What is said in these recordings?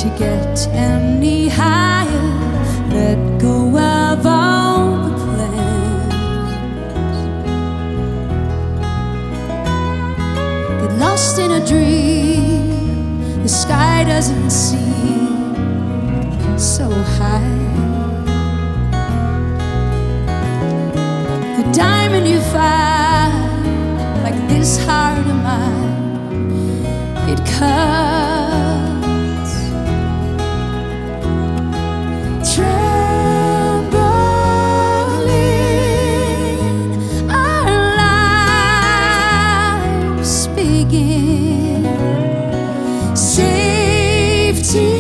to get any higher, let go of all the plans, get lost in a dream. The sky doesn't seem so high. The diamond you find, like this heart of mine, it cuts, trembling, our lives begin. Safety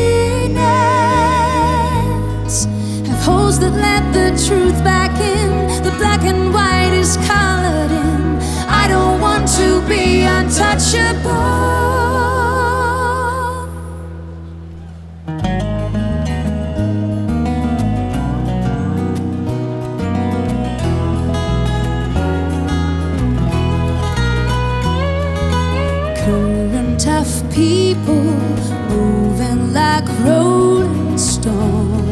nets have holes that let the truth back in. The black and white is colored in. I don't want to be untouchable. Current of people moving like rolling stones,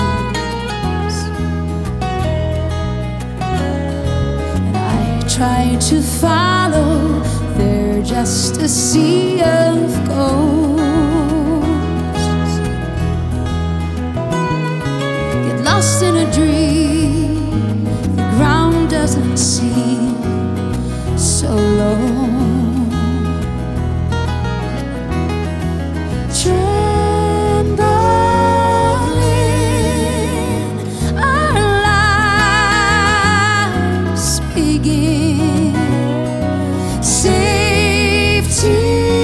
and I try to follow. They're just a sea of ghosts. Get lost in a dream. The ground doesn't seem so low. Trembling, our lives begin. Safety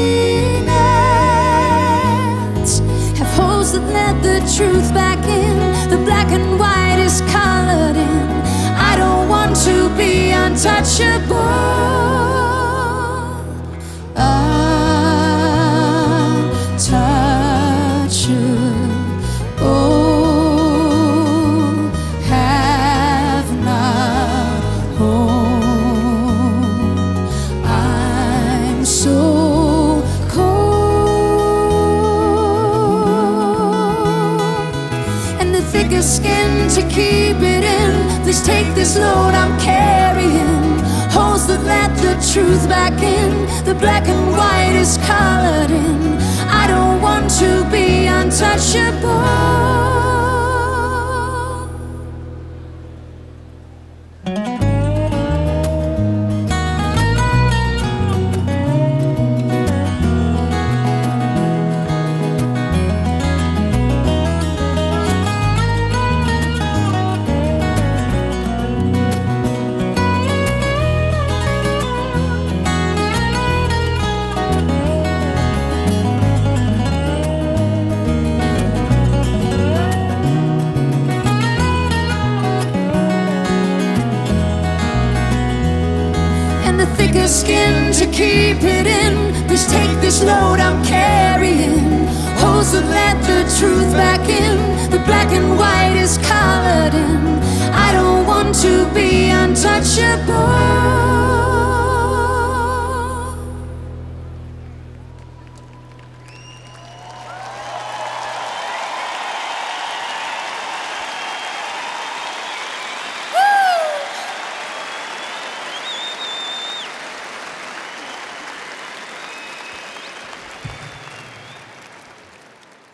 nets have holes that let the truth back in. The black and white is colored in. I don't want to be untouchable. Thicker skin to keep it in. Please take this load I'm carrying. Holes that let the truth back in. The black and white is colored in. I don't want to be untouchable. Thicker skin to keep it in. Please take this load I'm carrying. Holes that let the truth back in. The black and white is colored in.